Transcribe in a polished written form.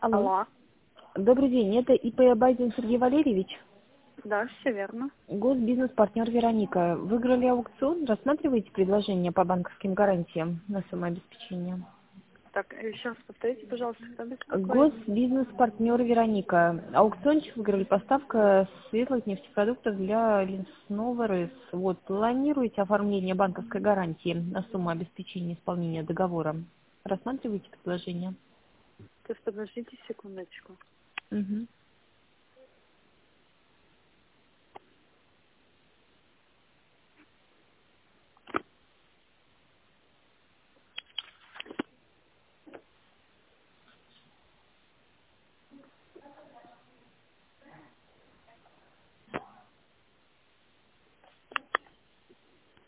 Алло. Алло. Добрый день, это ИП Байден Сергей Валерьевич, Да, все верно. госбизнес-партнер Вероника. Выиграли аукцион, рассматриваете предложение по банковским гарантиям на самообеспечение? Так, еще раз повторите, пожалуйста, кто беспокоит? Госбизнес-партнер Вероника. Аукциончик выиграли, поставка светлых нефтепродуктов для лесного РЭС. Вот, планируете оформление банковской гарантии на сумму обеспечения исполнения договора? Рассматриваете предложение? То есть подождите секундочку. Мгм.